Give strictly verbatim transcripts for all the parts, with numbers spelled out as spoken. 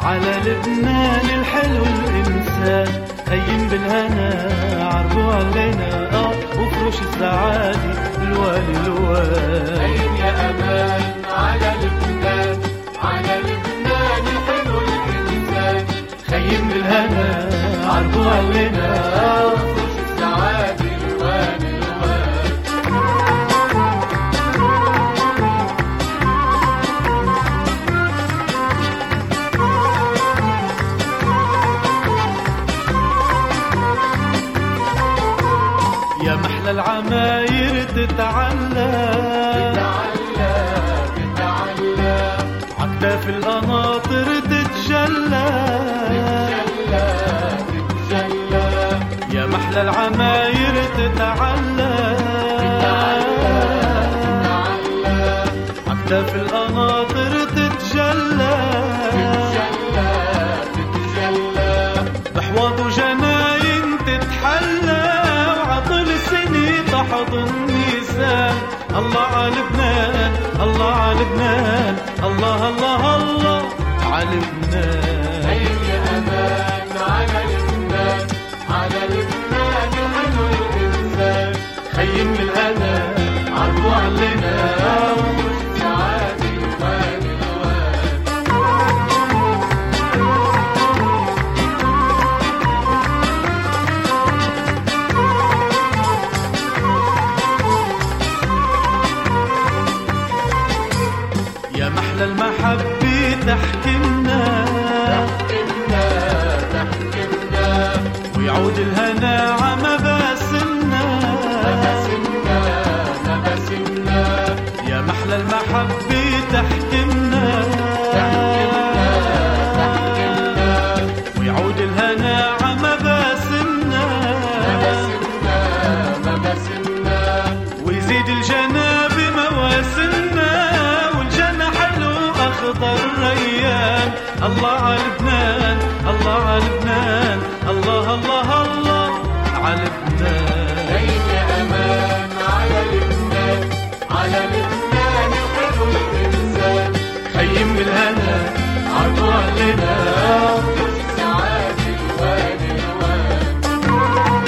على لبنان الحلو الإنسان، خيم بالهنا عرضوا علينا اه وفرش السعادة الوالي الوالي. خيم يا أمان على لبنان، على لبنان الحلو الإنسان، خيم بالهنا عرضوا علينا اه وفرش السعادة الوالي الوالي. يا محلى العماير تتعلى تتعلى تتعلى عكتاف القناطر تتجلى تتجلى تتجلى. يا محلى العماير تتعلى تتعلى عكتاف القناطر تتجلى تتجلى تتجلى. بحواض وجناين تتحلى وعطل السنين تحضن النسان. الله على لبنان، الله على لبنان، الله الله الله على لبنان. خيم يا أمان على لبنان، على لبنان الحلو الإنسان، خيم بالهنا عرضوا علينا وفرش السعادة الوالي الوالي. يا محلى المحبة تحكمنا تحكمنا تحكمنا ويعود الهنا عمباسمنا. نبسمنا نبسمنا. يا محلى المحبة تحكمنا تحكمنا تحكمنا ويعود الهنا عمباسمنا. نبسمنا نبسمنا. ويزيد الجنة بمواسمنا والجنة حلو أخضر ريان. الله على لبنان، الله على لبنان، الله الله الله على لبنان. خيم يا أمان على لبنان، على لبنان الحلو الإنسان، خيم بالهنا عرضوا علينا وفرش السعادة الوالي الوالي.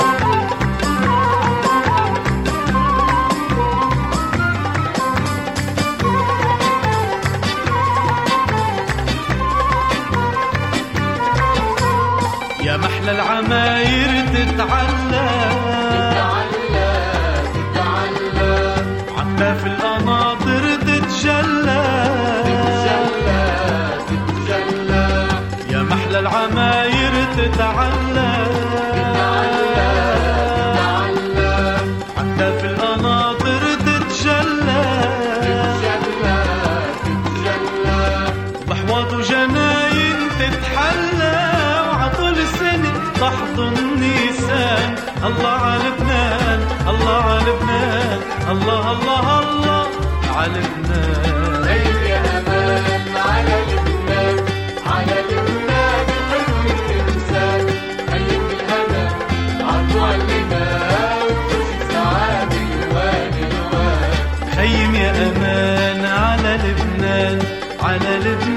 يا محلى العماير تتعلى تتعلى تتعلى عكتاف القناطر تتجلى تتجلى تتجلى. يا محلى العماير تتعلى تتعلى تتعلى عكتاف القناطر تتجلى تتجلى تتجلى. بحواض وجناين تتحلى وعطول السنة تحضن النسان. الله على لبنان، الله على لبنان، الله الله الله على لبنان. خيم يا أمان على لبنان، على لبنان الحلو الإنسان، خيم بالهنا عرضوا علينا وفرش السعادة الوالي الوالي. خيم يا أمان على لبنان، على لبنان.